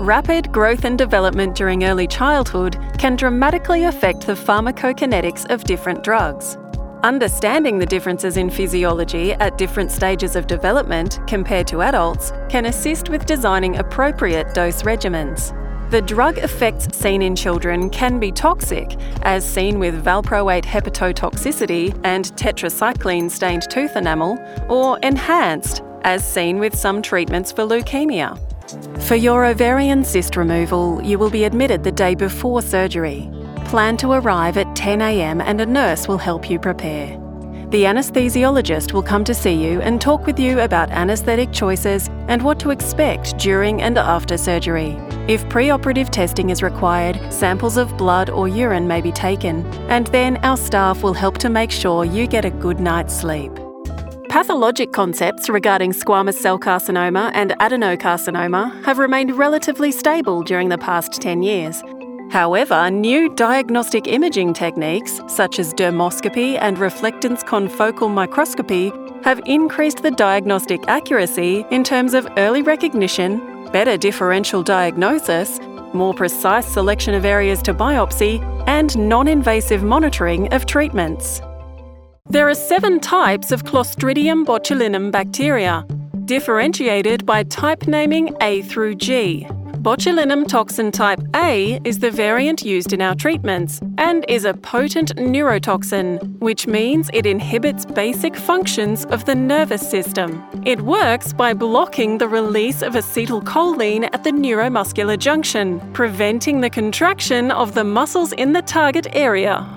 Rapid growth and development during early childhood can dramatically affect the pharmacokinetics of different drugs. Understanding the differences in physiology at different stages of development compared to adults can assist with designing appropriate dose regimens. The drug effects seen in children can be toxic, as seen with valproate hepatotoxicity and tetracycline-stained tooth enamel, or enhanced, as seen with some treatments for leukemia. For your ovarian cyst removal, you will be admitted the day before surgery. Plan to arrive at 10 a.m. and a nurse will help you prepare. The anaesthesiologist will come to see you and talk with you about anaesthetic choices and what to expect during and after surgery. If preoperative testing is required, samples of blood or urine may be taken, and then our staff will help to make sure you get a good night's sleep. Pathologic concepts regarding squamous cell carcinoma and adenocarcinoma have remained relatively stable during the past 10 years. However, new diagnostic imaging techniques, such as dermoscopy and reflectance confocal microscopy, have increased the diagnostic accuracy in terms of early recognition, better differential diagnosis, more precise selection of areas to biopsy, and non-invasive monitoring of treatments. There are 7 types of Clostridium botulinum bacteria, differentiated by type naming A through G. Botulinum toxin type A is the variant used in our treatments and is a potent neurotoxin, which means it inhibits basic functions of the nervous system. It works by blocking the release of acetylcholine at the neuromuscular junction, preventing the contraction of the muscles in the target area.